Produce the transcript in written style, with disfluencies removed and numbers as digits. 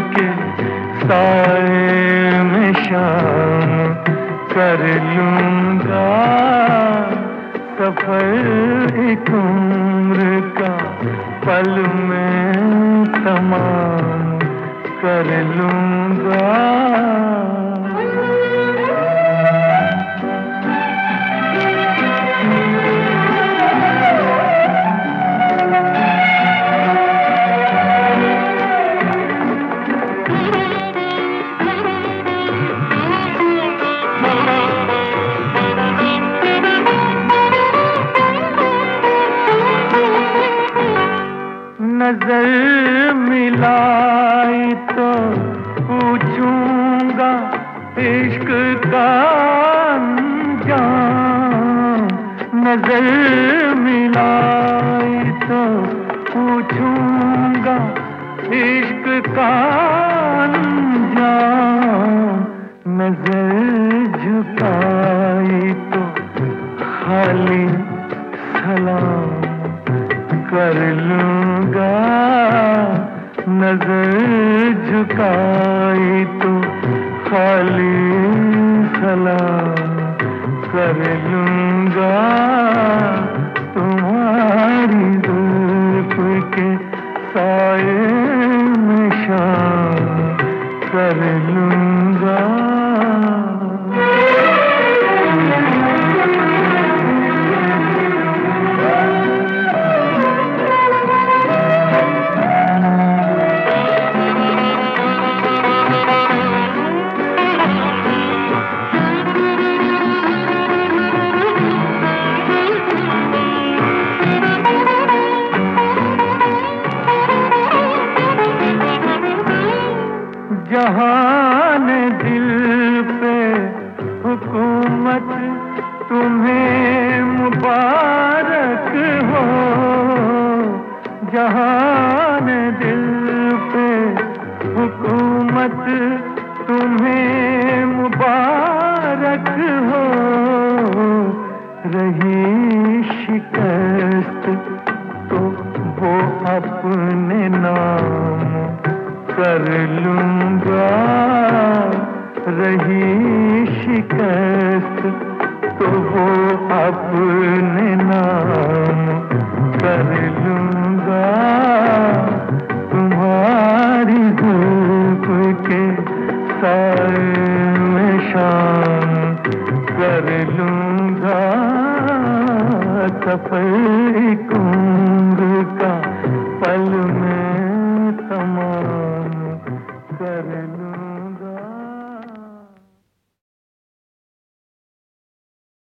के साए में शाम कर लूंगा। सफर एक उम्र का पल में तमाम कर लूंगा। नजर मिलाई तो पूछूंगा इश्क का अंजाम। नजर मिलाई तो पूछूंगा इश्क का अंजाम। नजर झुकाई तो खाली सलाम कर लूंगा। नजर झुकाई तो खाली सलाम कर लूंगा। तुम्हारी जुल्फ के साए में शाम कर लूंगा। जहान दिल पे हुकूमत तुम्हें मुबारक हो। जहान दिल पे हुकूमत तुम्हें मुबारक हो। रही शिकस्त तो वो अपने नाम कर लूंगा। रही शिकस्त तो वो अपने नाम कर लूंगा। तुम्हारी धूप के साए में शाम कर लूंगा। सफर